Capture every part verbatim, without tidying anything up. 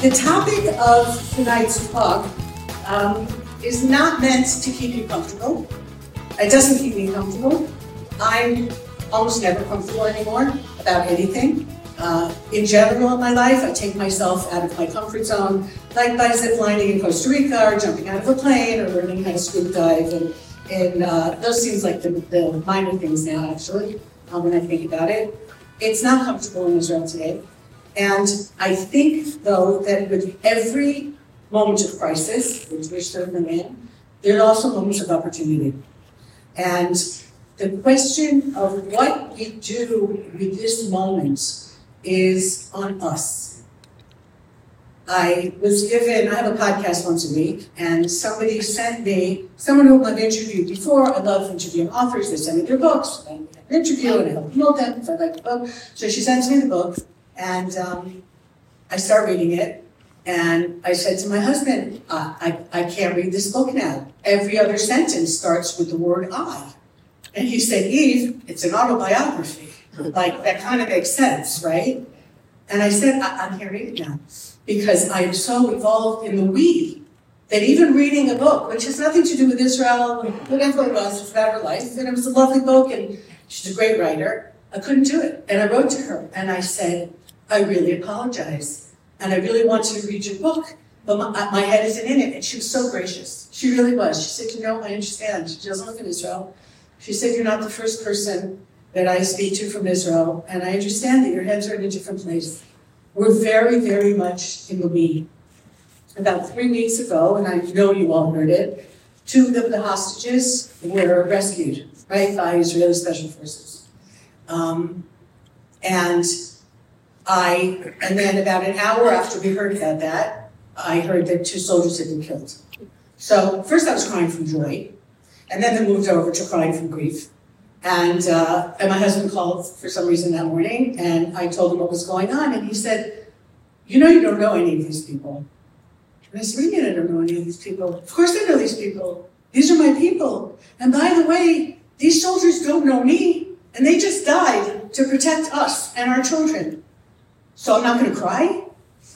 The topic of tonight's talk um, is not meant to keep you comfortable. It doesn't keep me comfortable. I'm almost never comfortable anymore about anything. Uh, in general in my life, I take myself out of my comfort zone, like by ziplining in Costa Rica, or jumping out of a plane, or learning how to scuba dive. And, and uh, those seems like the, the minor things now, actually, um, when I think about it. It's not comfortable in Israel today. And I think, though, that with every moment of crisis, which we're certainly in, there are also moments of opportunity. And the question of what we do with this moment is on us. I was given, I have a podcast once a week, and somebody sent me, someone whom I've interviewed before. I love interviewing authors. They send me their books, and we have an interview, and I help promote them if I like the book. So she sends me the book, and um, I start reading it, and I said to my husband, I, I, I can't read this book now. Every other sentence starts with the word I. And he said, Eve, it's an autobiography. Like, that kind of makes sense, right? And I said, I, I can't read it now, because I'm so involved in the we that even reading a book, which has nothing to do with Israel, whatever it was, it's about her life, and it was a lovely book, and she's a great writer, I couldn't do it. And I wrote to her, and I said, I really apologize, and I really want you to read your book, but my, my head isn't in it. And she was so gracious. She really was. She said, you know, I understand. She doesn't live in Israel. She said, you're not the first person that I speak to from Israel, and I understand that your heads are in a different place. We're very, very much in the we. About three weeks ago, and I know you all heard it, two of the hostages were rescued, right, by Israeli Special Forces. Um, and I, and then about an hour after we heard about that, I heard that two soldiers had been killed. So first I was crying from joy, and then they moved over to crying from grief. And, uh, and my husband called for some reason that morning, and I told him what was going on, and he said, you know you don't know any of these people. And I said, what do you mean I don't know any of these people? Of course I know these people. These are my people. And by the way, these soldiers don't know me, and they just died to protect us and our children. So I'm not going to cry?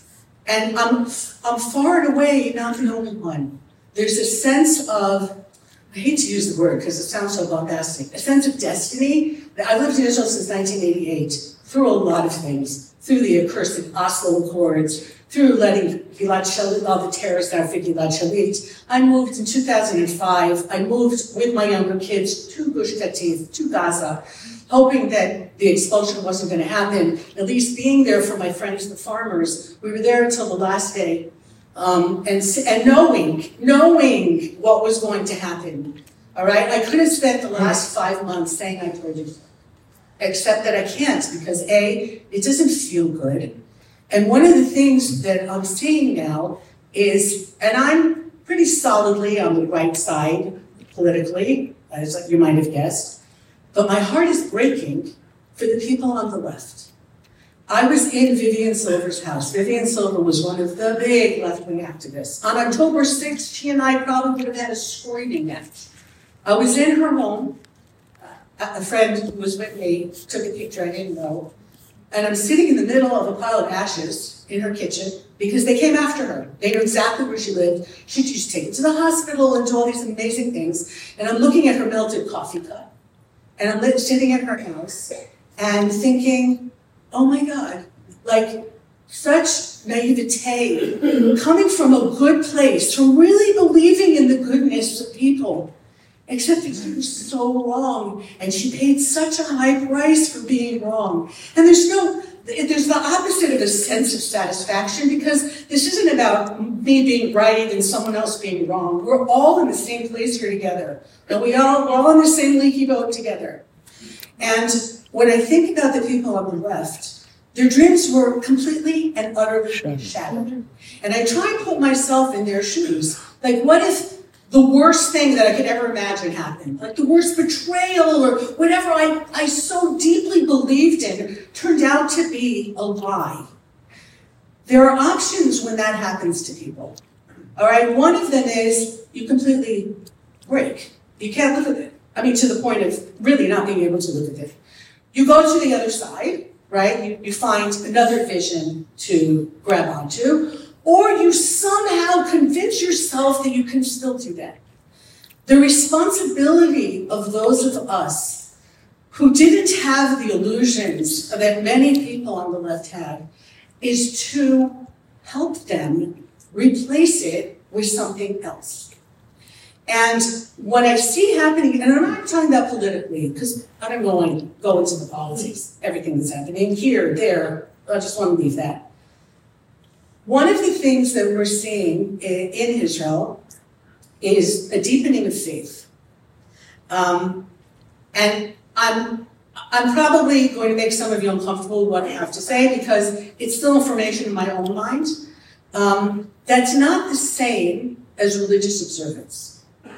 And I'm, I'm far and away not the only one. There's a sense of, I hate to use the word because it sounds so bombastic, a sense of destiny. I lived in Israel since nineteen eighty-eight, through a lot of things, through the accursed Oslo Accords, through letting Gilad Shalit, all the terrorists out for Gilad Shalit. I moved in two thousand five. I moved with my younger kids to Gush Katif, to Gaza, hoping that the expulsion wasn't going to happen, at least being there for my friends, the farmers. We were there until the last day. Um, and, and knowing, knowing what was going to happen, all right? I could have spent the last five months saying I told you so, except that I can't because A, it doesn't feel good. And one of the things that I'm seeing now is, and I'm pretty solidly on the right side politically, as you might have guessed, but my heart is breaking for the people on the left. I was in Vivian Silver's house. Vivian Silver was one of the big left-wing activists. On October sixth, she and I probably would have had a screaming match. I was in her home. A friend who was with me took a picture, I didn't know. And I'm sitting in the middle of a pile of ashes in her kitchen because they came after her. They knew exactly where she lived. She was taken to the hospital and do all these amazing things. And I'm looking at her melted coffee cup. And I'm sitting in her house and thinking, oh my God, like such naivete, coming from a good place, from really believing in the goodness of people, except that she was so wrong, and she paid such a high price for being wrong. And there's no, there's the opposite of a sense of satisfaction, because this isn't about me being right and someone else being wrong. We're all in the same place here together, and we all, we're all in the same leaky boat together. And when I think about the people on the left, their dreams were completely and utterly shattered. And I try and put myself in their shoes. Like, what if the worst thing that I could ever imagine happened? Like the worst betrayal or whatever I, I so deeply believed in turned out to be a lie. There are options when that happens to people. All right, one of them is you completely break. You can't live with it. I mean, to the point of really not being able to live with it. You go to the other side, right? You, you find another vision to grab onto, or you somehow convince yourself that you can still do that. The responsibility of those of us who didn't have the illusions that many people on the left had is to help them replace it with something else. And what I see happening, and I'm not talking about politically, because I don't want to go into the politics, everything that's happening here, there, I just want to leave that. One of the things that we're seeing in Israel is a deepening of faith. Um, and I'm, I'm probably going to make some of you uncomfortable with what I have to say because it's still information in my own mind. Um, that's not the same as religious observance.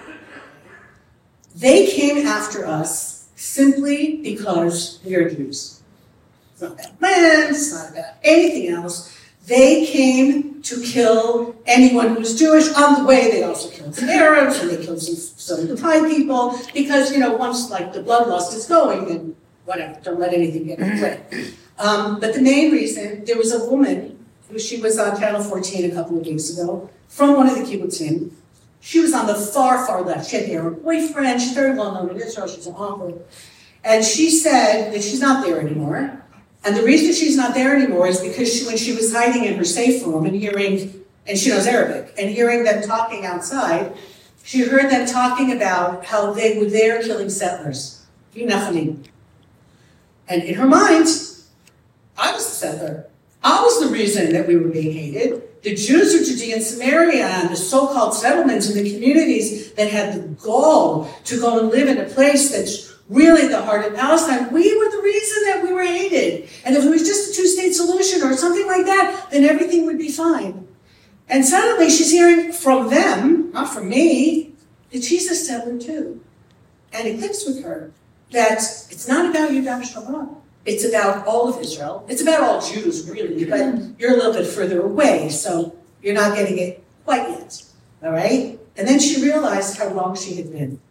They came after us simply because we are Jews. It's not about land, it's not about anything else. They came to kill anyone who was Jewish. On the way, they also killed some Arabs, and they killed some, some of the Thai people, because, you know, once, like, the bloodlust is going, then whatever, don't let anything get in the way. Um, but the main reason, there was a woman, who she was on Channel fourteen a couple of weeks ago, from one of the kibbutzim. She was on the far, far left. She had her boyfriend. She's very well known in Israel. She's an author. And she said that she's not there anymore. And the reason she's not there anymore is because she, when she was hiding in her safe room and hearing, and she knows Arabic, and hearing them talking outside, she heard them talking about how they were there killing settlers. And in her mind, I was the settler. I was the reason that we were being hated. The Jews of Judea and Samaria and the so-called settlements and the communities that had the gall to go and live in a place that's really the heart of Palestine, we were the reason that we were hated. And if it was just a two-state solution or something like that, then everything would be fine. And suddenly she's hearing from them, not from me, that she's a settler too. And it clicks with her that it's not about Yudah Shalom. It's about all of Israel. It's about all Jews, really, but you're a little bit further away, so you're not getting it quite yet, all right? And then she realized how wrong she had been.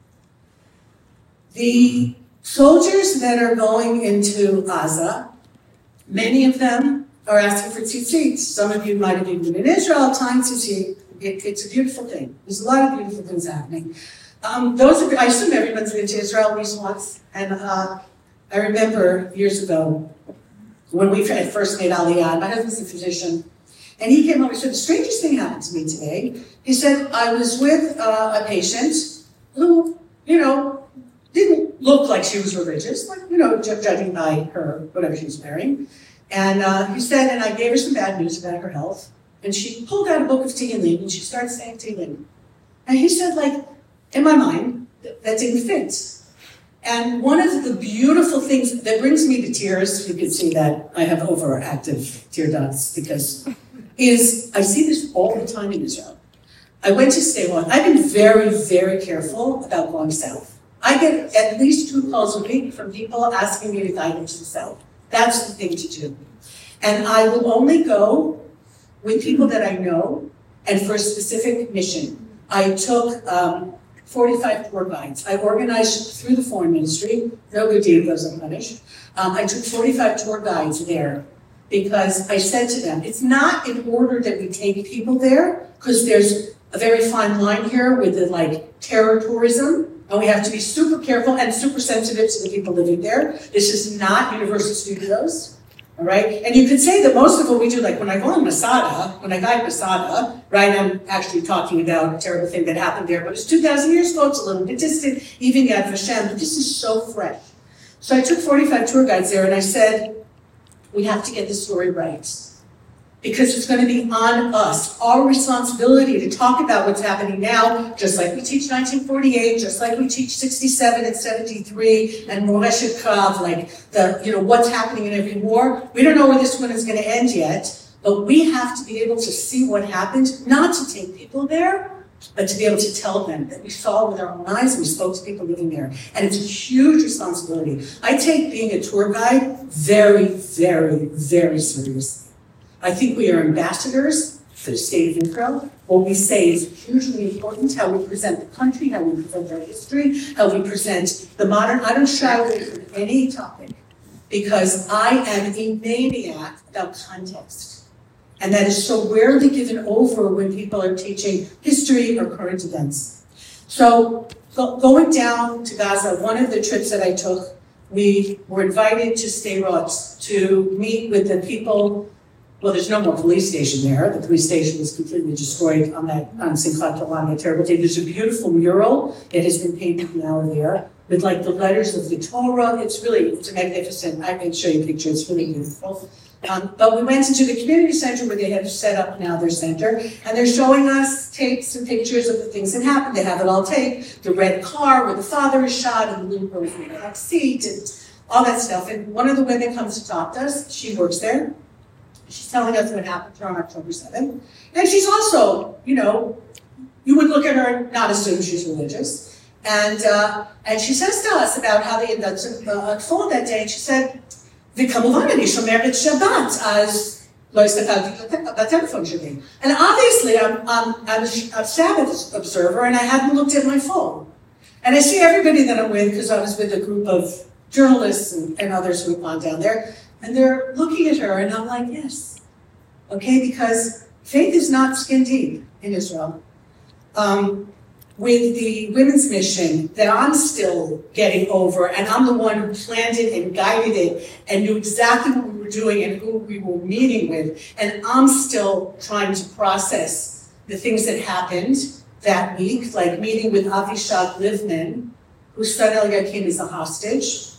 The soldiers that are going into Gaza, many of them are asking for tzitzit. Some of you might have even been in Israel, time tzitzit. It, it's a beautiful thing. There's a lot of beautiful things happening. Um, those of, I assume everyone's been to Israel at least once, and uh, I remember years ago when we first made Aliyah, my husband's a physician, and he came over and said, the strangest thing happened to me today. He said, I was with uh, a patient who, you know, didn't look like she was religious, like, you know, ju- judging by her, whatever she was wearing. And uh, he said, and I gave her some bad news about her health, and she pulled out a book of Tehillim, and she started saying Tehillim. And he said, like, in my mind, that, that didn't fit. And one of the beautiful things that brings me to tears, you can see that I have overactive tear ducts, because is I see this all the time in Israel. I went to stay one. I've been very, very careful about going south. I get at least two calls a week from people asking me to guide them to the south. That's the thing to do. And I will only go with people that I know and for a specific mission. I took um, forty-five tour guides. I organized through the foreign ministry. No good deed goes unpunished. Um, I took forty-five tour guides there because I said to them, it's not in order that we take people there, because there's a very fine line here with the like terror tourism, and we have to be super careful and super sensitive to the people living there. This is not Universal Studios. All right, and you could say that most of what we do, like when I go on Masada, when I guide Masada, right, I'm actually talking about a terrible thing that happened there, but it's two thousand years ago, it's a little bit distant, even Yad Vashem, but this is so fresh. So I took forty-five tour guides there, and I said, we have to get this story right, because it's going to be on us, our responsibility to talk about what's happening now, just like we teach nineteen forty-eight, just like we teach sixty-seven and seventy-three, and Moreshet Krav, like the, you know, what's happening in every war. We don't know where this one is going to end yet, but we have to be able to see what happened, not to take people there, but to be able to tell them that we saw with our own eyes and we spoke to people living there. And it's a huge responsibility. I take being a tour guide very, very, very seriously. I think we are ambassadors for the state of Israel. What we say is hugely important, how we present the country, how we present our history, how we present the modern. I don't shy away from any topic because I am a maniac about context. And that is so rarely given over when people are teaching history or current events. So go, going down to Gaza, one of the trips that I took, we were invited to Sderot to meet with the people. Well, there's no more police station there. The police station was completely destroyed on that on Simchat Torah, on that terrible day. There's a beautiful mural that has been painted now there with like the letters of the Torah. It's really, it's magnificent. I can show you a picture. It's really beautiful. Um, but we went into the community center where they have set up now their center, and they're showing us tapes and pictures of the things that happened. They have it all taped. The red car where the father is shot and the little girl in the back seat and all that stuff. And one of the women comes to talk to us. She works there. She's telling us what happened to her on October seventh. And she's also, you know, you would look at her and not assume she's religious. And uh, and she says to us about how the events unfolded that day. And she said, וכמובן אני שומרת שבת, אז לא הסתכלתי בטלפון שלי. And obviously I'm, I'm, I'm a Sabbath observer and I hadn't looked at my phone. And I see everybody that I'm with, because I was with a group of journalists and, and others who have gone down there, and they're looking at her and I'm like, yes. Okay, because faith is not skin deep in Israel. Um, with the women's mission that I'm still getting over, and I'm the one who planned it and guided it and knew exactly what we were doing and who we were meeting with, and I'm still trying to process the things that happened that week, like meeting with Avishag Livman, whose son Eliakim is a hostage,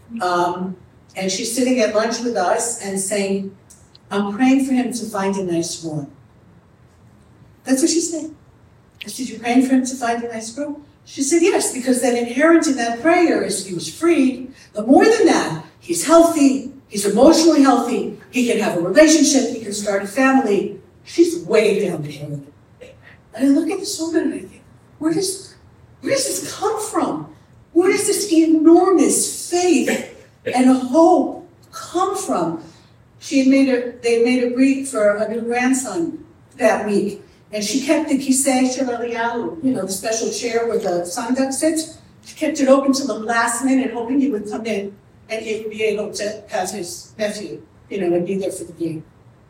um, and she's sitting at lunch with us and saying, I'm praying for him to find a nice woman. That's what she said. I said, you're praying for him to find a nice girl? She said, yes, because then inherent in that prayer is he was freed. But more than that, he's healthy, he's emotionally healthy, he can have a relationship, he can start a family. She's way down the hill. And I look at this woman and I think, where does, where does this come from? Where does this enormous faith and hope come from? She had made a, they made a brief for a new grandson that week. And she kept the kisei shel Eliyahu, you know, the special chair where the sandak sits. She kept it open till the last minute, hoping he would come in and he would be able to have his nephew, you know, and be there for the game.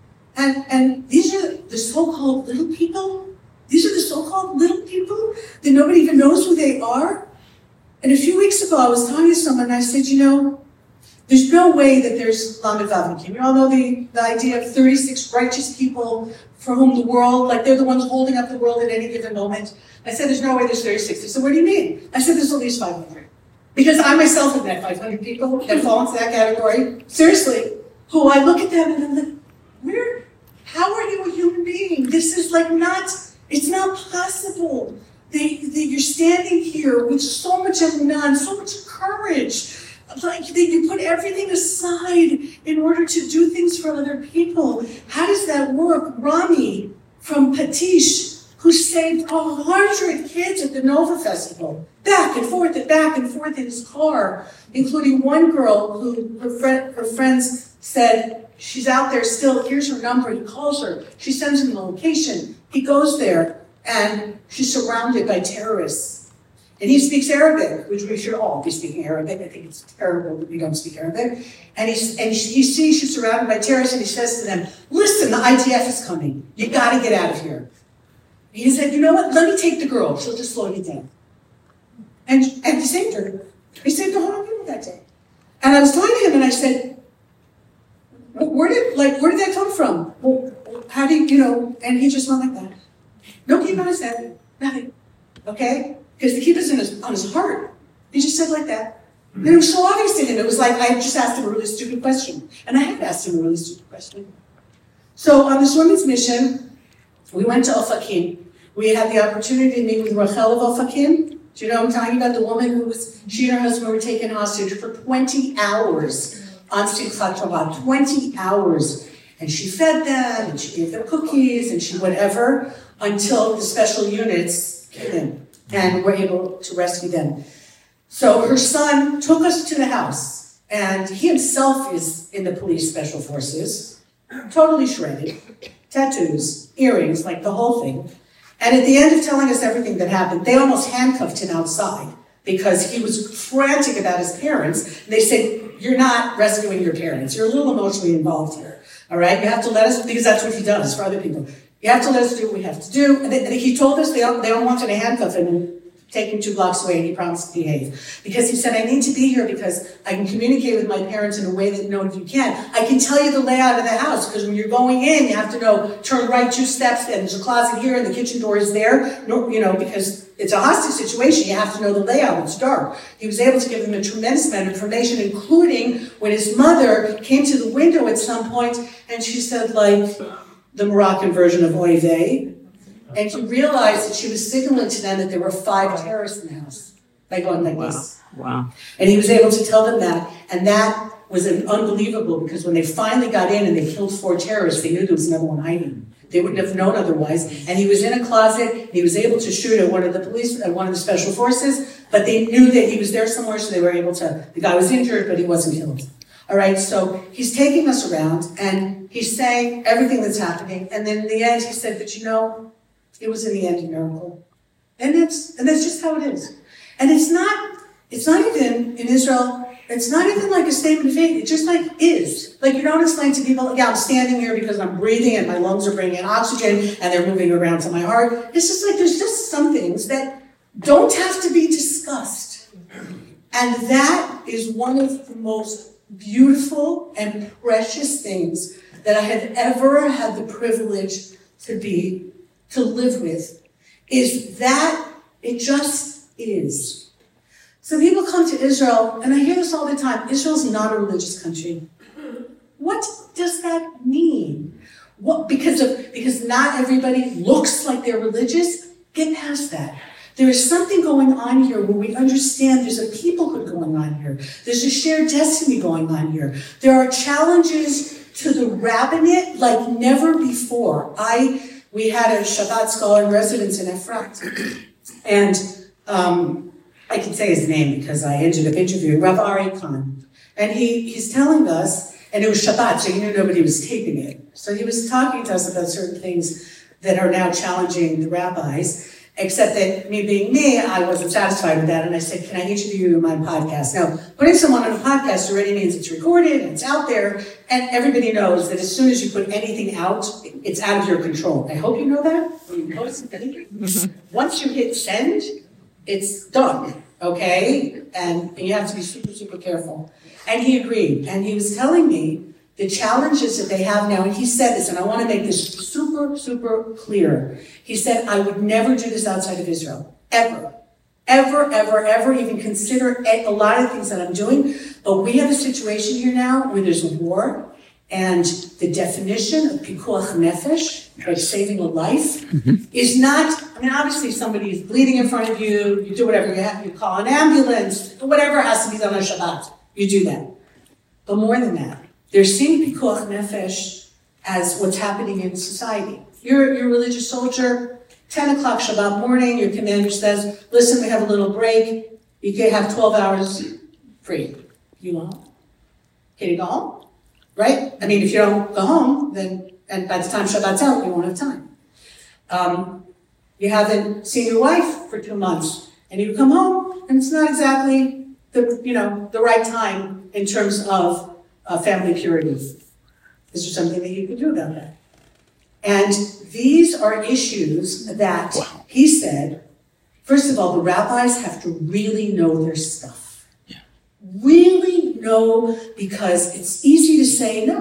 And and these are the so-called little people. These are the so-called little people that nobody even knows who they are. And a few weeks ago, I was talking to someone and I said, you know, there's no way that there's Lamed Vav Akim. You all know the, the idea of thirty-six righteous people for whom the world, like they're the ones holding up the world at any given moment. I said, there's no way there's thirty-six. They said, what do you mean? I said, there's at least five hundred. Because I myself have met five hundred people that fall into that category. Seriously. Who I look at them and I'm like, where, how are you a human being? This is like not, it's not possible. They, they, you're standing here with so much emunah, so much courage. Like that you put everything aside in order to do things for other people. How does that work? Rami from Patish, who saved a hundred kids at the Nova Festival, back and forth and back and forth in his car, including one girl who her, friend, her friends said, she's out there still, here's her number, he calls her, she sends him the location, he goes there, and she's surrounded by terrorists. And he speaks Arabic, which we should all be speaking Arabic. I think it's terrible that we don't speak Arabic. And, he's, and he sees she's surrounded by terrorists, and he says to them, listen, the I D F is coming. You got to get out of here. And he said, you know what? Let me take the girl. She'll just slow you down. And, and he saved her. He saved a hundred people that day. And I was talking to him, and I said, where did, like, where did that come from? Well, how do you, you know, and he just went like that. No keep on his head, nothing. Okay? Because the keep is in his, on his heart. He just said like that. And it was so obvious to him. It was like I just asked him a really stupid question. And I had asked him a really stupid question. So on this women's mission, we went to Ofakim. We had the opportunity to meet with Rachel of Ofakim. Do you know what I'm talking about? The woman who was, she and her husband were taken hostage for twenty hours on Simchat Torah. twenty hours. And she fed them, and she gave them cookies, and she whatever, until the special units came in and were able to rescue them. So her son took us to the house, and he himself is in the police special forces, totally shredded, tattoos, earrings, like the whole thing. And at the end of telling us everything that happened, they almost handcuffed him outside because he was frantic about his parents. And they said, you're not rescuing your parents. You're a little emotionally involved here. All right? You have to let us, because that's what he does for other people. You have to let us do what we have to do. And they, he told us they don't, they don't want to handcuff him and take him two blocks away, and he promised to behave. Because he said, I need to be here because I can communicate with my parents in a way that none of you can. I can tell you the layout of the house, because when you're going in, you have to know, turn right two steps, and there's a closet here, and the kitchen door is there. No, you know, because it's a hostage situation, you have to know the layout, it's dark. He was able to give them a tremendous amount of information, including when his mother came to the window at some point, and she said, like, the Moroccan version of oy vey. And he realized that she was signaling to them that there were five terrorists in the house by going like wow. this. Wow. And he was able to tell them that. And that was an unbelievable, because when they finally got in and they killed four terrorists, they knew there was another one hiding. They wouldn't have known otherwise. And he was in a closet, and he was able to shoot at one of the police, at one of the special forces, but they knew that he was there somewhere, so they were able to, the guy was injured, but he wasn't killed. All right, so he's taking us around, and he's saying everything that's happening. And then in the end, he said, but you know, it was in the end a miracle. And that's, and that's just how it is. And it's not, it's not even, in Israel, it's not even like a statement of faith. It just like is. Like you don't explain to people, yeah, I'm standing here because I'm breathing and my lungs are bringing in oxygen and they're moving around to my heart. It's just like, there's just some things that don't have to be discussed. And that is one of the most beautiful and precious things that I have ever had the privilege to be to live with, is that it just is. So people come to Israel, and I hear this all the time, Israel's not a religious country. What does that mean? What, because of because not everybody looks like they're religious? Get past that. There is something going on here where we understand there's a peoplehood going on here. There's a shared destiny going on here. There are challenges to the rabbinate like never before. I We had a Shabbat scholar in residence in Efrat, and um, I can say his name because I ended up interviewing Rav Ari Khan. And he, he's telling us, and it was Shabbat, so he knew nobody was taping it. So he was talking to us about certain things that are now challenging the rabbis, except that me being me, I wasn't satisfied with that, and I said, can I interview you on my podcast? Now, putting someone on a podcast already means it's recorded, and it's out there, and everybody knows that as soon as you put anything out, it's out of your control. I hope you know that. When you post it, once you hit send, it's done, okay? And, and you have to be super, super careful. And he agreed, and he was telling me the challenges that they have now, and he said this, and I want to make this super, super clear. He said, I would never do this outside of Israel, ever. Ever, ever, ever even consider a lot of things that I'm doing. But we have a situation here now where there's a war, and the definition of pikuach nefesh, like saving a life, mm-hmm. is not, I mean, obviously somebody is bleeding in front of you, you do whatever you have, you call an ambulance, whatever has to be done on Shabbat, you do that. But more than that, they're seeing pikuach nefesh as what's happening in society. You're, you're a religious soldier, ten o'clock Shabbat morning, your commander says, listen, we have a little break, you can have twelve hours free. You go home? Can you go home? Right? I mean, if you don't go home, then, and by the time Shabbat's out, you won't have time. Um, you haven't seen your wife for two months, and you come home, and it's not exactly the, you know, the right time in terms of Uh, family purity. Is there something that you can do about that? And these are issues that wow. he said, first of all, the rabbis have to really know their stuff. Yeah. Really know, because it's easy to say no.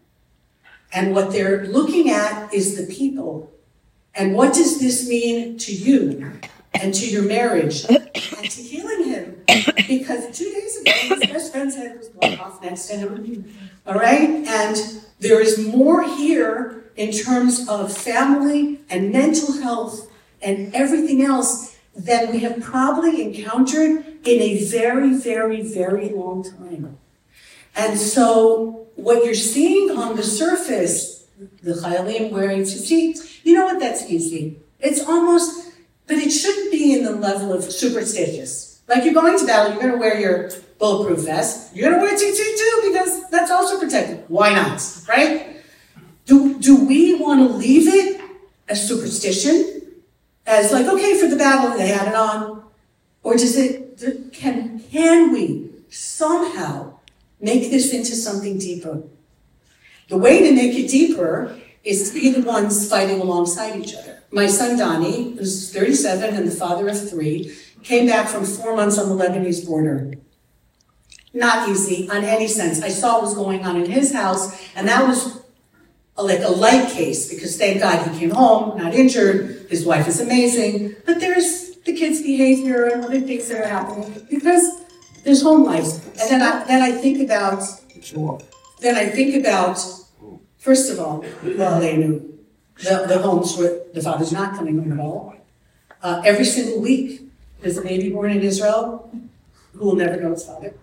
And what they're looking at is the people. And what does this mean to you and to your marriage and to healing him? Because two days ago, his best friend's head was blown off next to him. All right? And there is more here in terms of family and mental health and everything else than we have probably encountered in a very, very, very long time. And so what you're seeing on the surface, the chayalim wearing tzitzit, you know what? That's easy. It's almost, but it shouldn't be in the level of superstitious. Like you're going to battle, you're going to wear your bulletproof vest. You're going to wear tzitzit too, because that's also protected. Why not, right? Do, do we want to leave it as superstition? As like, okay, for the battle, they had it on. Or does it, can, can we somehow make this into something deeper? The way to make it deeper is to be the ones fighting alongside each other. My son Donnie, who's thirty-seven and the father of three, came back from four months on the Lebanese border. Not easy on any sense. I saw what was going on in his house, and that was a, like a light case, because thank God he came home, not injured, his wife is amazing, but there's the kids' behavior and other things that are happening, because there's home life. And then I, then I think about, then I think about, first of all, well, they knew the, the homes where the father's not coming home at all. Uh, every single week, there's a baby born in Israel who will never know his father.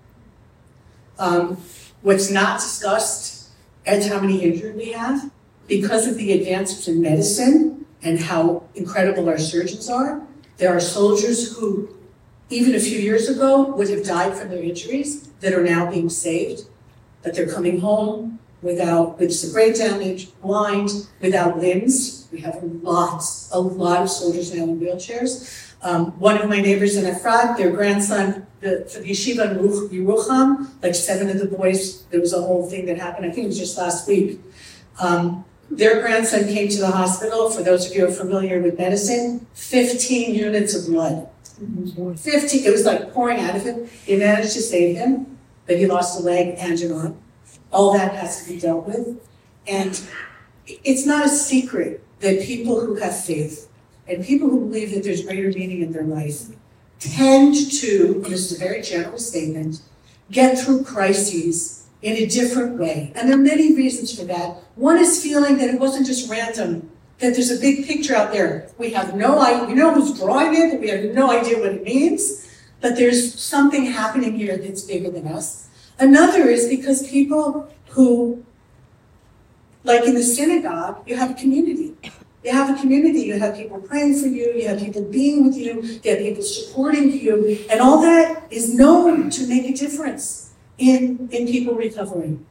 Um, what's not discussed is how many injured we have. Because of the advances in medicine and how incredible our surgeons are, there are soldiers who, even a few years ago, would have died from their injuries that are now being saved, but they're coming home without, with some brain damage, blind, without limbs. We have a lot, a lot of soldiers now in wheelchairs. Um, one of my neighbors in Efrat, their grandson, the, for the yeshiva in Yerucham, like seven of the boys, there was a whole thing that happened, I think it was just last week. Um, their grandson came to the hospital, for those of you who are familiar with medicine, fifteen units of blood. fifteen, it was like pouring out of him. They managed to save him, but he lost a leg and an arm. All that has to be dealt with. And it's not a secret that people who have faith and people who believe that there's greater meaning in their life tend to, and this is a very general statement, get through crises in a different way. And there are many reasons for that. One is feeling that it wasn't just random, that there's a big picture out there. We have no idea, we know who's drawing it, but we have no idea what it means, but there's something happening here that's bigger than us. Another is because people who, like in the synagogue, you have a community. You have a community, you have people praying for you, you have people being with you, you have people supporting you, and all that is known to make a difference in, in people recovering.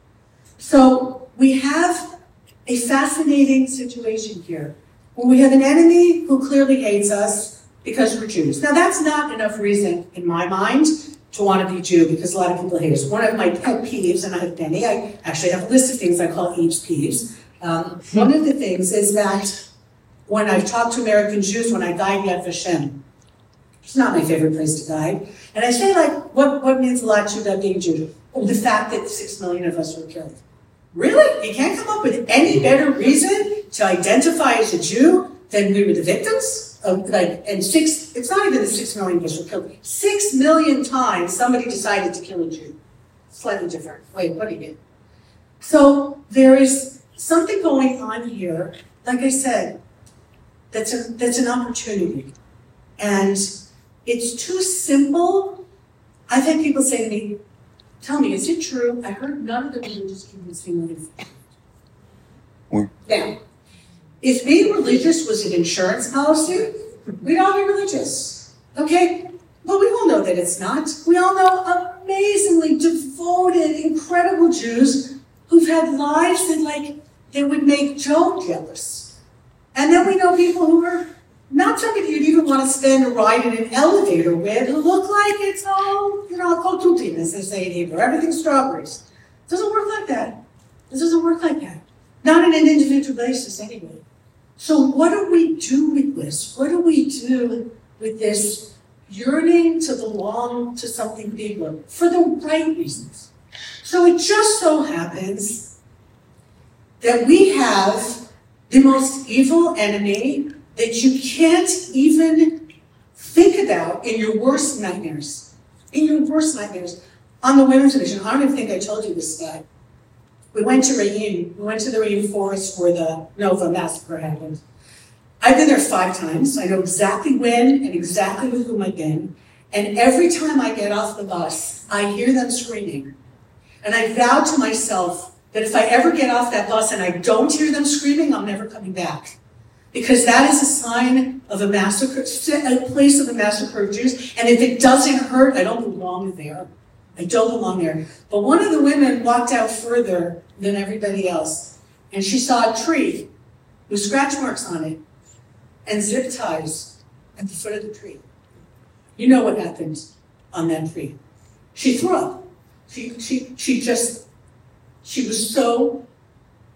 So we have a fascinating situation here, where we have an enemy who clearly hates us because we're Jews. Now that's not enough reason, in my mind, to want to be Jew, because a lot of people hate us. One of my pet peeves, and I have many, I actually have a list of things I call Eve's peeves. Um, one of the things is that when I talk to American Jews, when I guide Yad Vashem, it's not my favorite place to guide, and I say, like, what, what means a lot to you about being Jew? Oh, the fact that six million of us were killed. Really? You can't come up with any better reason to identify as a Jew than we were the victims? Of, like, and six, it's not even the six million of us were killed. Six million times somebody decided to kill a Jew. Slightly different way of putting it. So there is something going on here, like I said, that's, a, that's an opportunity. And it's too simple. I've had people say to me, tell me, is it true? I heard none of the religious communities being religious. Now, if being religious was an insurance policy, we'd all be religious, okay? But we all know that it's not. We all know amazingly devoted, incredible Jews who've had lives that, like, they would make Joe jealous. And then we know people who are not somebody you'd even want to spend a ride in an elevator with, who look like it's all, you know, kotutim, as they say in Hebrew, everything's strawberries. It doesn't work like that. This doesn't work like that. Not on an individual basis, anyway. So what do we do with this? What do we do with this yearning to belong to something bigger for the right reasons? So it just so happens that we have the most evil enemy that you can't even think about in your worst nightmares. In your worst nightmares. On the Women's Division, I don't even think I told you this guy. We went to Reim. We went to the Reim forest where the Nova massacre happened. I've been there five times. I know exactly when and exactly with whom I've been. And every time I get off the bus, I hear them screaming. And I vow to myself that if I ever get off that bus and I don't hear them screaming, I'm never coming back. Because that is a sign of a massacre, a place of a massacre of Jews. And if it doesn't hurt, I don't belong there. I don't belong there. But one of the women walked out further than everybody else. And she saw a tree with scratch marks on it and zip ties at the foot of the tree. You know what happened on that tree. She threw up. She, she, she just, she was so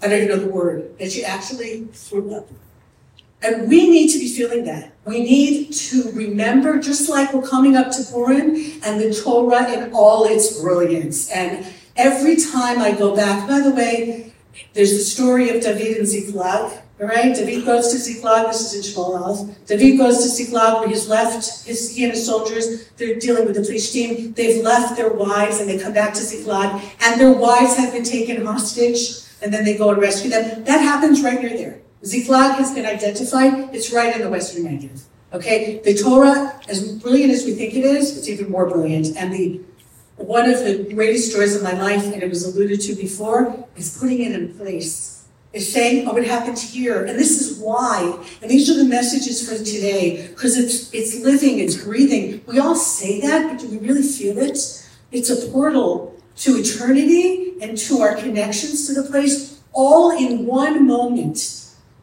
I don't even know the word, that she actually threw up. And we need to be feeling that. We need to remember, just like we're coming up to Purim, and the Torah in all its brilliance. And every time I go back, by the way, there's the story of David and Ziklag, all right? David goes to Ziklag, this is in Shmuel Aleph. David goes to Ziklag where he's left, his, he and his soldiers, they're dealing with the Plishtim. They've left their wives and they come back to Ziklag, and their wives have been taken hostage, and then they go and rescue them. That happens right near there. Ziklag has been identified. It's right in the Western Negev. Okay? The Torah, as brilliant as we think it is, it's even more brilliant. And the one of the greatest joys of my life, and it was alluded to before, is putting it in place. Is saying, oh, it happened here. And this is why. And these are the messages for today. Because it's it's living, it's breathing. We all say that, but do we really feel it? It's a portal to eternity and to our connections to the place, all in one moment.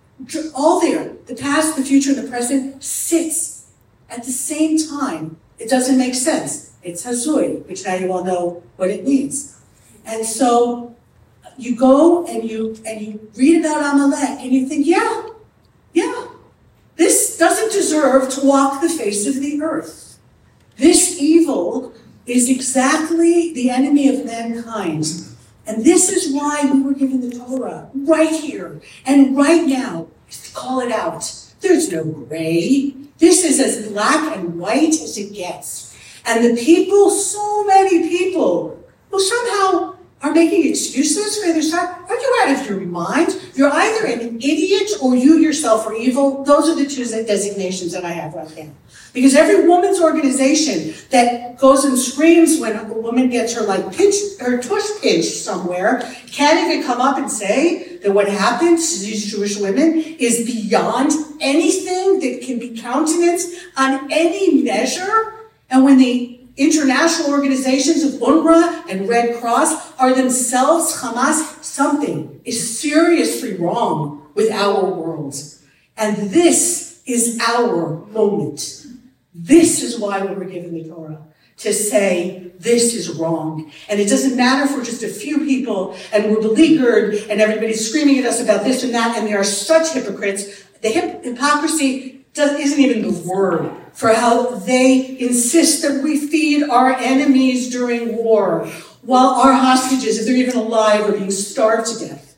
All there, the past, the future, and the present sits at the same time. It doesn't make sense. It's hazui, which now you all know what it means. And so you go and you and you read about Amalek and you think, yeah, yeah, this doesn't deserve to walk the face of the earth. This evil is exactly the enemy of mankind. And this is why we were given the Torah right here and right now, is to call it out. There's no gray. This is as black and white as it gets. And the people, so many people, who somehow are making excuses for their side, are you out of your mind? You're either an idiot or you yourself are evil. Those are the two designations that I have right now. Because every woman's organization that goes and screams when a woman gets her like pinch, her tush pinched somewhere, can't even come up and say that what happened to these Jewish women is beyond anything that can be countenanced on any measure. And when the international organizations of UNRWA and Red Cross are themselves Hamas, something is seriously wrong with our world. And this is our moment. This is why we were given the Torah, to say this is wrong. And it doesn't matter if we're just a few people and we're beleaguered and everybody's screaming at us about this and that, and they are such hypocrites. The hip- hypocrisy doesn't, isn't even the word for how they insist that we feed our enemies during war, while our hostages, if they're even alive, are being starved to death.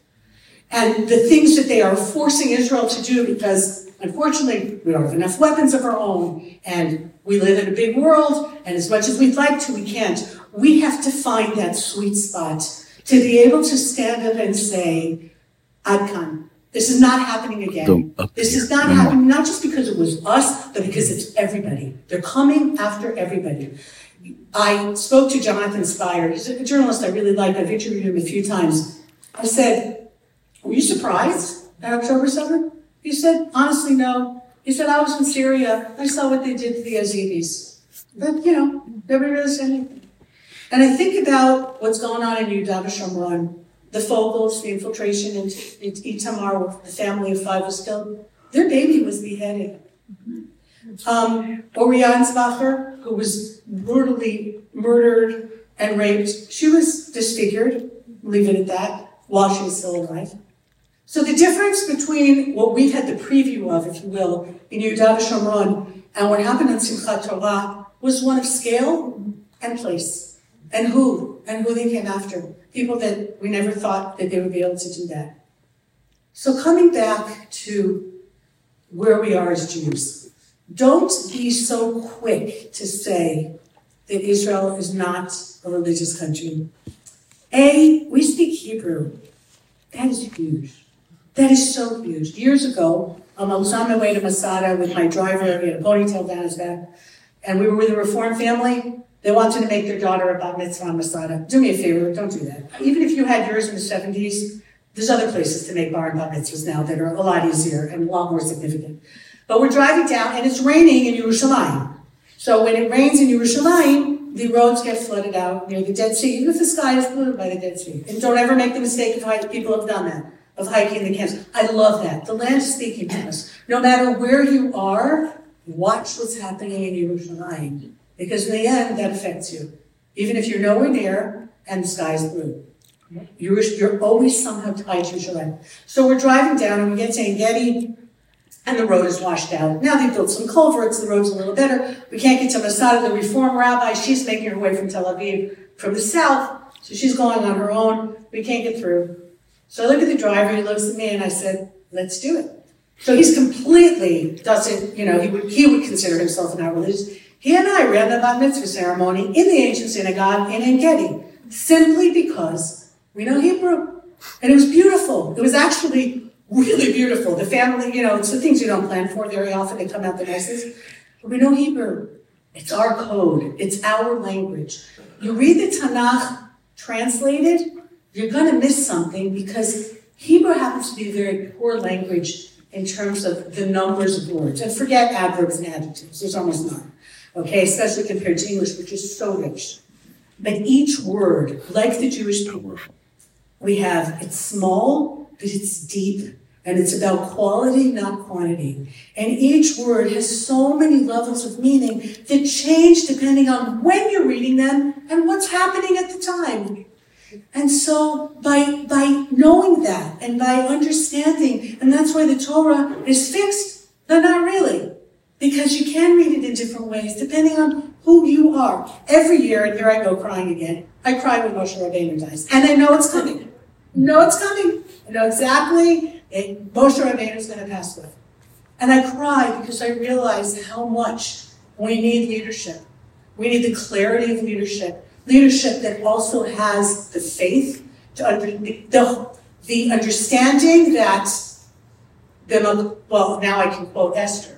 And the things that they are forcing Israel to do, because unfortunately, we don't have enough weapons of our own, and we live in a big world, and as much as we'd like to, we can't. We have to find that sweet spot to be able to stand up and say, Adkan, this is not happening again. This is not happening, not just because it was us, but because it's everybody. They're coming after everybody. I spoke to Jonathan Spire. He's a journalist I really like. I've interviewed him a few times. I said, were you surprised at October seventh? He said, honestly, no. He said, I was in Syria. I saw what they did to the Yazidis. But, you know, nobody really said anything. And I think about what's going on in Yehuda Shomron, the Fogels, the infiltration into Itamar, where the family of five was killed. Their baby was beheaded. Um, Orion Zbacher, who was brutally murdered and raped, she was disfigured, leave it at that, while she was still alive. So the difference between what we've had the preview of, if you will, in Yehuda Shomron and what happened in Simchat Torah was one of scale and place, and who, and who they came after. People that we never thought that they would be able to do that. So coming back to where we are as Jews, don't be so quick to say that Israel is not a religious country. A, we speak Hebrew. That is huge. That is so huge. Years ago, um, I was on my way to Masada with my driver. He had a ponytail down his back. And we were with a Reform family. They wanted to make their daughter a bat mitzvah on Masada. Do me a favor, don't do that. Even if you had yours in the seventies, there's other places to make bar and bat mitzvahs now that are a lot easier and a lot more significant. But we're driving down, and it's raining in Yerushalayim. So when it rains in Yerushalayim, the roads get flooded out near the Dead Sea, even if the sky is blue by the Dead Sea. And don't ever make the mistake of hiking. People have done that, of hiking the camps. I love that. The land is speaking to us. No matter where you are, watch what's happening in Yerushalayim. Because in the end, that affects you. Even if you're nowhere near and the sky is blue. You're, you're always somehow tied to Yerushalayim. So we're driving down and we get to Ein Gedi, and the road is washed out. Now they've built some culverts, the road's a little better. We can't get to Masada, the Reform rabbi. She's making her way from Tel Aviv from the south, so she's going on her own. We can't get through. So I look at the driver, he looks at me, and I said, let's do it. So he's completely doesn't, you know, he would, he would consider himself not religious. He and I ran the bat mitzvah ceremony in the ancient synagogue in Ein Gedi, simply because we know Hebrew. And it was beautiful. It was actually really beautiful. The family, you know, it's the things you don't plan for very often. They come out the nicest. But we know Hebrew. It's our code. It's our language. You read the Tanakh translated, you're going to miss something because Hebrew happens to be a very poor language in terms of the numbers of words. And forget adverbs and adjectives. There's almost none. Okay, especially compared to English, which is so rich. But each word, like the Jewish people, we have, it's small, but it's deep. And it's about quality, not quantity. And each word has so many levels of meaning that change depending on when you're reading them and what's happening at the time. And so by, by knowing that and by understanding, and that's why the Torah is fixed, but not really. Because you can read it in different ways depending on who you are. Every year, and here I go crying again, I cry when Moshe Rabbeinu dies. And I know it's coming. I know it's coming. I know exactly. It, Moshe Rabbeinu is going to pass away. And I cry because I realize how much we need leadership. We need the clarity of leadership. Leadership that also has the faith, to under, the, the understanding that, the, well, now I can quote Esther,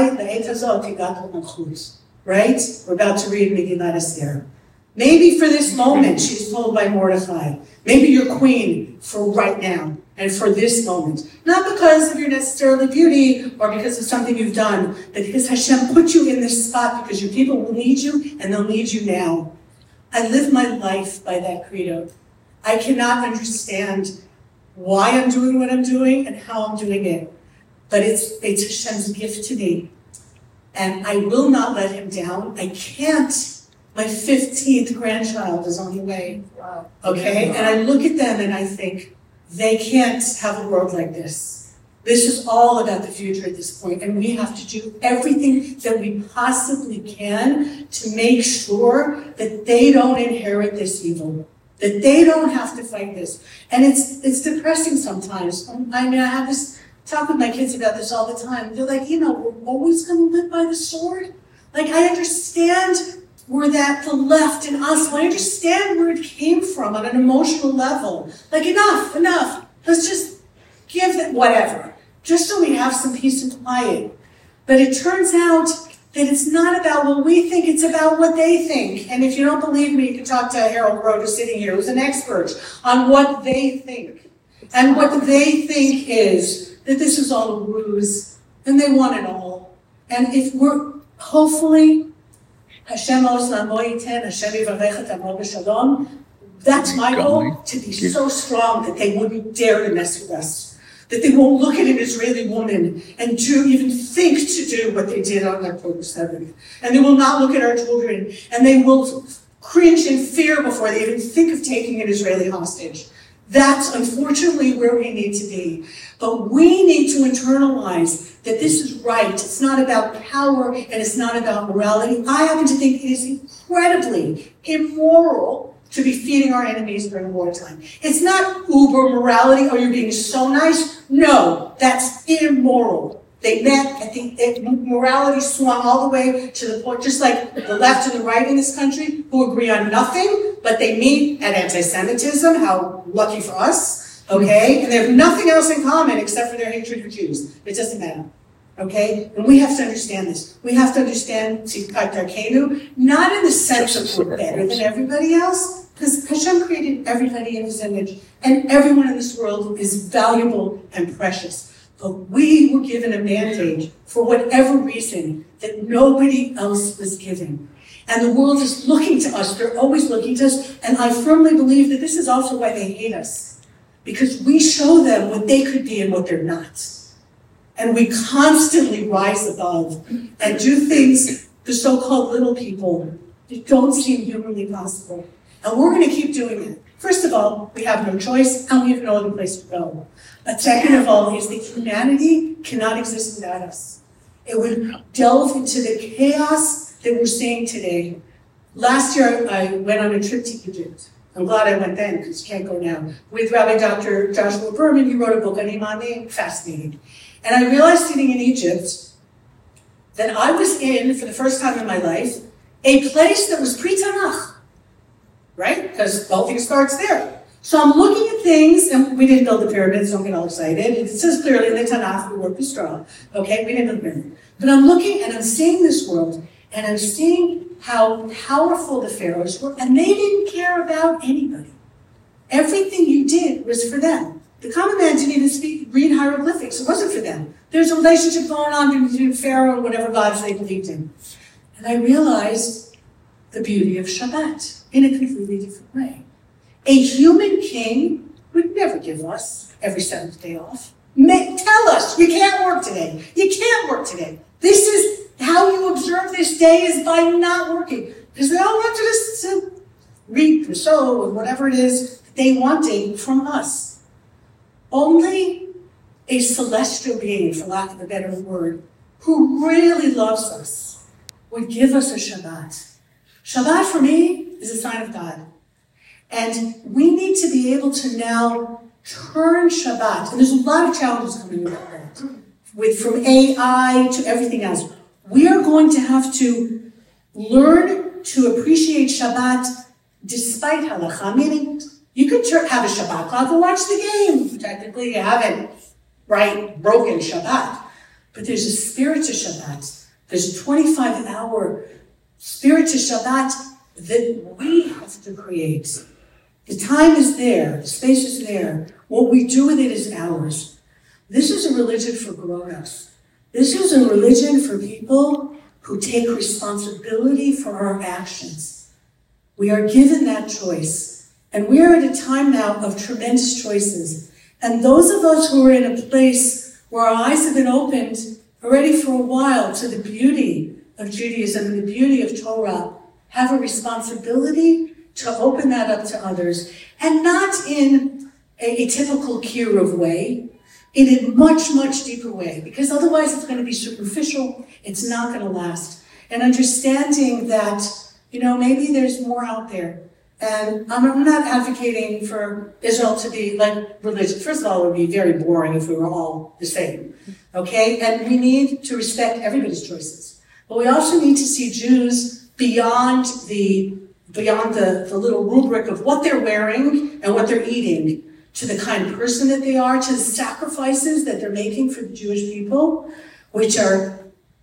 right? We're about to read Megillat Esther. Maybe for this moment, she's told by Mordechai, maybe you're queen for right now. And for this moment, not because of your necessarily beauty or because of something you've done, but because Hashem put you in this spot because your people will need you and they'll need you now. I live my life by that credo. I cannot understand why I'm doing what I'm doing and how I'm doing it, but it's, it's Hashem's gift to me. And I will not let him down. I can't. My fifteenth grandchild is on the way. Wow. Okay? And I look at them and I think, they can't have a world like this. This is all about the future at this point, and we have to do everything that we possibly can to make sure that they don't inherit this evil, that they don't have to fight this. And it's it's depressing sometimes. I mean, I have this talk with my kids about this all the time. They're like, you know, we're always going to live by the sword. Like, I understand where that the left and us, I understand where it came from on an emotional level. Like, enough, enough. Let's just give it whatever, just so we have some peace and quiet. But it turns out that it's not about what we think, it's about what they think. And if you don't believe me, you can talk to Harold Grote, who's sitting here, who's an expert on what they think. And what they think is that this is all a ruse, and they want it all. And if we're, hopefully, Hashem Oslam Moiten, Hashem Yivarechet Amo B'Shalom. That's my goal, to be so strong that they wouldn't dare to mess with us. That they won't look at an Israeli woman and do even think to do what they did on October seventh. And they will not look at our children, and they will cringe in fear before they even think of taking an Israeli hostage. That's unfortunately where we need to be. But we need to internalize that this is right. It's not about power and it's not about morality. I happen to think it is incredibly immoral to be feeding our enemies during wartime. It's not uber morality, oh, you're being so nice. No, that's immoral. They met, I think it, morality swung all the way to the point, just like the left and the right in this country, who agree on nothing, but they meet at anti-Semitism. How lucky for us, okay? And they have nothing else in common except for their hatred for Jews. It doesn't matter, okay? And we have to understand this. We have to understand Tzidkat Darkeinu, not in the sense of we're better than everybody else, because Hashem created everybody in His image, and everyone in this world is valuable and precious. But we were given a mandate, for whatever reason, that nobody else was given. And the world is looking to us. They're always looking to us. And I firmly believe that this is also why they hate us. Because we show them what they could be and what they're not. And we constantly rise above and do things, the so-called little people, that don't seem humanly possible. And we're going to keep doing it. First of all, we have no choice, and we have no other place to go. But second of all, is that humanity cannot exist without us. It would delve into the chaos that we're seeing today. Last year, I went on a trip to Egypt. I'm glad I went then, because you can't go now. With Rabbi Doctor Joshua Berman, he wrote a book on Imani, fascinating. And I realized sitting in Egypt that I was in, for the first time in my life, a place that was pre-Tanakh, right? Because the whole thing starts there. So I'm looking at things, and we didn't build the pyramids, don't get all excited. It says clearly in the Tanakh, we work with straw, okay? We didn't build the pyramid. But I'm looking, and I'm seeing this world, and I'm seeing how powerful the pharaohs were, and they didn't care about anybody. Everything you did was for them. The common man didn't even speak, read hieroglyphics. It wasn't for them. There's a relationship going on between Pharaoh and whatever gods they believed in. And I realized the beauty of Shabbat in a completely different way. A human king would never give us every seventh day off. May, tell us, you can't work today. You can't work today. This is how you observe this day, is by not working. Because they all wanted us to reap and sow and whatever it is they wanted from us. Only a celestial being, for lack of a better word, who really loves us, would give us a Shabbat. Shabbat for me is a sign of God. And we need to be able to now turn Shabbat, and there's a lot of challenges coming with that, with from A I to everything else. We are going to have to learn to appreciate Shabbat despite halacha, meaning you could have a Shabbat clock and watch the game. Technically, you haven't, right, broken Shabbat. But there's a spirit to Shabbat. There's a twenty-five hour spirit to Shabbat that we have to create. The time is there. The space is there. What we do with it is ours. This is a religion for grown-ups. This is a religion for people who take responsibility for our actions. We are given that choice. And we are at a time now of tremendous choices. And those of us who are in a place where our eyes have been opened already for a while to the beauty of Judaism and the beauty of Torah have a responsibility to open that up to others, and not in a, a typical Kirov way, in a much, much deeper way, because otherwise it's going to be superficial, it's not going to last. And understanding that, you know, maybe there's more out there. And I'm not advocating for Israel to be like religion. First of all, it would be very boring if we were all the same, okay? And we need to respect everybody's choices. But we also need to see Jews beyond the beyond the, the little rubric of what they're wearing and what they're eating, to the kind of person that they are, to the sacrifices that they're making for the Jewish people, which are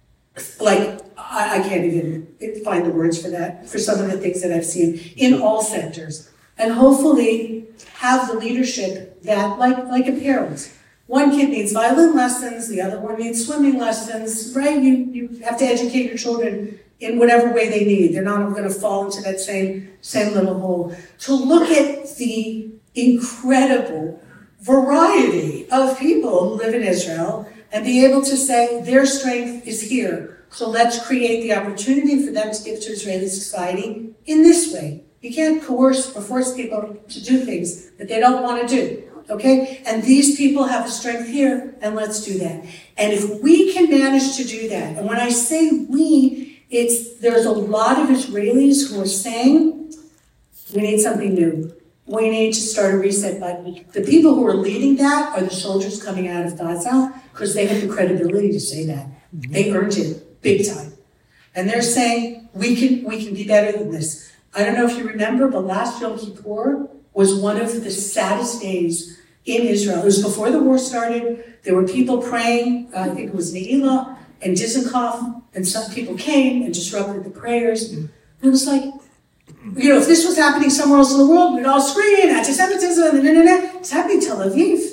like, I, I can't even find the words for that, for some of the things that I've seen in all sectors. And hopefully have the leadership that, like, like a parent. One kid needs violin lessons, the other one needs swimming lessons, right? You, you have to educate your children in whatever way they need. They're not going to fall into that same, same little hole. To look at the incredible variety of people who live in Israel and be able to say their strength is here. So let's create the opportunity for them to give to Israeli society in this way. You can't coerce or force people to do things that they don't want to do. Okay? And these people have the strength here, and let's do that. And if we can manage to do that, and when I say we, it's, there's a lot of Israelis who are saying, we need something new. We need to start a reset button. The people who are leading that are the soldiers coming out of Gaza, because they have the credibility to say that. Mm-hmm. They earned it big time. And they're saying, we can, we can be better than this. I don't know if you remember, but last Yom Kippur was one of the saddest days in Israel. It was before the war started. There were people praying. Uh, I think it was Ne'ilah and Dizengoff, and some people came and disrupted the prayers. And it was like, you know, if this was happening somewhere else in the world, we'd all scream, anti-Semitism, and, and, and, and. It's happening in Tel Aviv.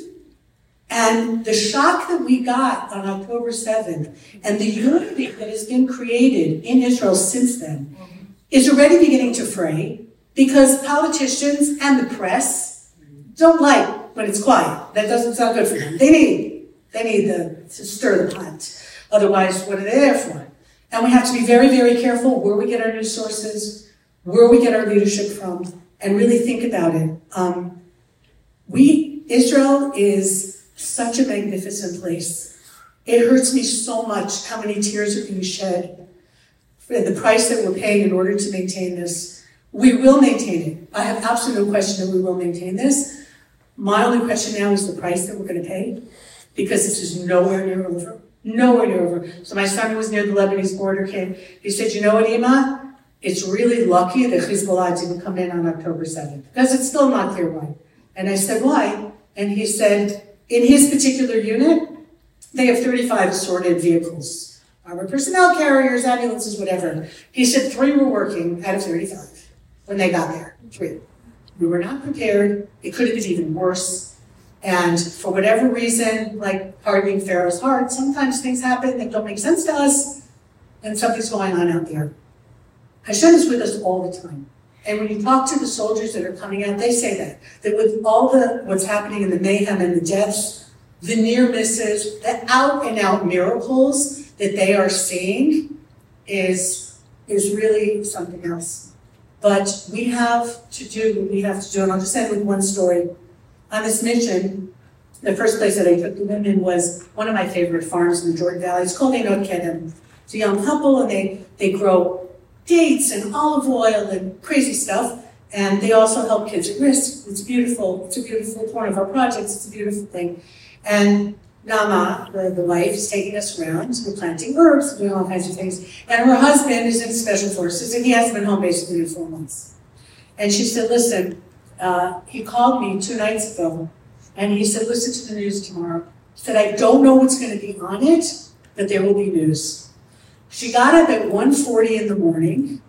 And the shock that we got on October seventh, and the unity that has been created in Israel since then, is already beginning to fray, because politicians and the press don't like when it's quiet. That doesn't sound good for them. They need, they need the, to stir the pot. Otherwise, what are they there for? And we have to be very, very careful where we get our news sources, where we get our leadership from, and really think about it. Um, we, Israel is such a magnificent place. It hurts me so much how many tears are being shed for the price that we're paying in order to maintain this. We will maintain it. I have absolute no question that we will maintain this. My only question now is the price that we're going to pay, because this is nowhere near over. Nowhere near over. So my son, who was near the Lebanese border, came. He said, you know what, Ima? It's really lucky that Hezbollah didn't come in on October seventh, because it's still not clear why. And I said, why? And he said, in his particular unit, they have thirty-five assorted vehicles. Armored personnel carriers, ambulances, whatever. He said three were working out of thirty-five when they got there. Three. We were not prepared. It could have been even worse. And for whatever reason, like hardening Pharaoh's heart, sometimes things happen that don't make sense to us, and something's going on out there. Hashem is with us all the time. And when you talk to the soldiers that are coming out, they say that. That with all the what's happening in the mayhem and the deaths, the near misses, the out and out miracles that they are seeing is, is really something else. But we have to do what we have to do. And I'll just end with one story. On this mission, the first place that I took the women was one of my favorite farms in the Jordan Valley. It's called Einot Kedem. It's a young couple, and they, they grow dates and olive oil and crazy stuff. And they also help kids at risk. It's beautiful. It's a beautiful one of our projects. It's a beautiful thing. And Nama, the, the wife, is taking us around. We're planting herbs, doing all kinds of things. And her husband is in special forces, and he hasn't been home basically in four months. And she said, listen, uh, he called me two nights ago, and he said, listen to the news tomorrow. He said, I don't know what's going to be on it, but there will be news. She got up at one forty in the morning,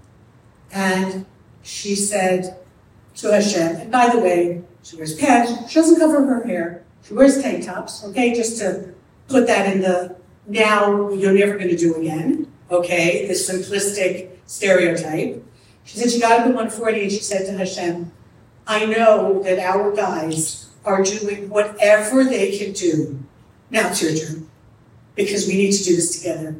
and she said to Hashem, and by the way, she wears pants, she doesn't cover her hair. She wears tank tops, okay, just to put that in the now you're never going to do again, okay, this simplistic stereotype. She said she got up at one forty and she said to Hashem, I know that our guys are doing whatever they can do. Now it's your turn, because we need to do this together.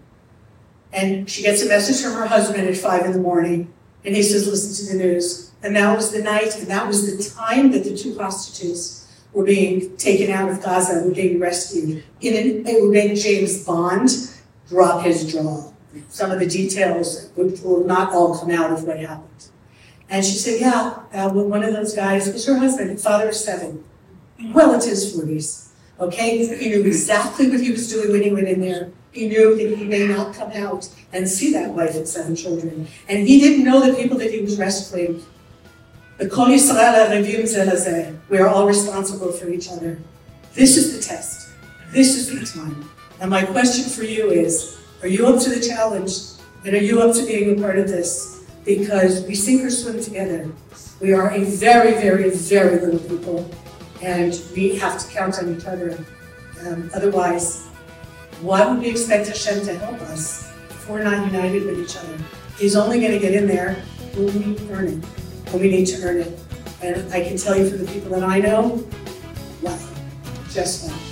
And she gets a message from her husband at five in the morning, and he says, listen to the news. And that was the night, and that was the time that the two prostitutes were being taken out of Gaza, were being rescued. In an, it would make James Bond drop his jaw. Some of the details which will not all come out of what happened. And she said, yeah, uh, well, one of those guys was her husband, father of seven, well into his forties, okay? He knew exactly what he was doing when he went in there. He knew that he may not come out and see that wife and seven children. And he didn't know the people that he was rescuing. The Kol Yisrael Arevim Zeh Lazeh. We are all responsible for each other. This is the test. This is the time. And my question for you is, are you up to the challenge? And are you up to being a part of this? Because we sink or swim together. We are a very, very, very little people. And we have to count on each other. Um, otherwise, why would we expect Hashem to help us if we're not united with each other? He's only going to get in there when we earn it. And we need to earn it. And I can tell you from the people that I know, wow, just wow.